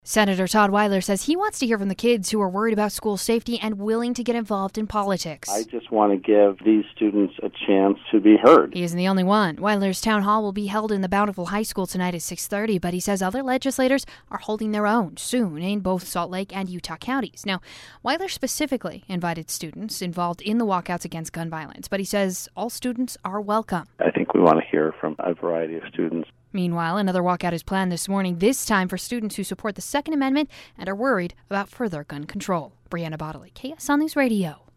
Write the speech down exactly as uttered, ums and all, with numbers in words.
Senator Todd Weiler says he wants to hear from the kids who are worried about school safety and willing to get involved in politics. I just want to give these students a chance to be heard. He isn't the only one. Weiler's town hall will be held in the Bountiful High School tonight at six thirty, but he says other legislators are holding their own soon in both Salt Lake and Utah counties. Now, Weiler specifically invited students involved in the walkouts against gun violence, but he says all students are welcome. I think we want to hear from a variety of students. Meanwhile, another walkout is planned this morning, this time for students who support the Second Amendment and are worried about further gun control. Brianna Bodley, K S L News Radio.